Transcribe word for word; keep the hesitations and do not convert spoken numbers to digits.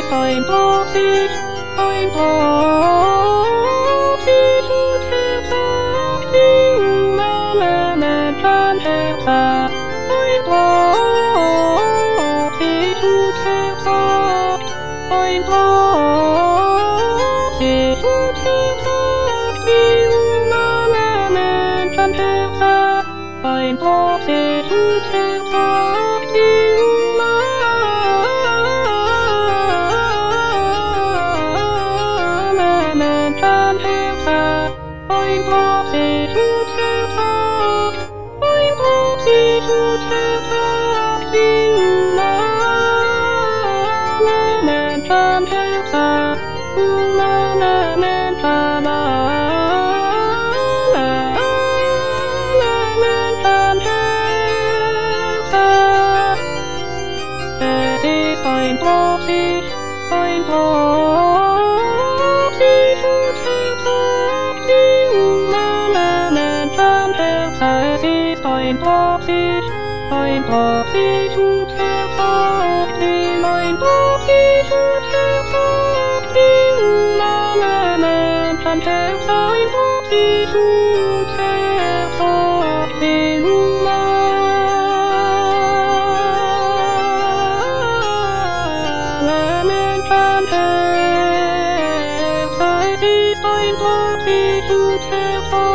I'm party, I'm party to take up you, man, and can take up. I'm party to take up, I'm party to take up you, man, and can take up. I'm party to take up you, I'm party to take up, I'm party to take up you, man, and can take up, man, and can I'm party, I'm party to take up you, man, and can take up. I'm party, I'm party to take up you, I'm party to take up you, man, and can take up. I'm party to take up you, I'm party to take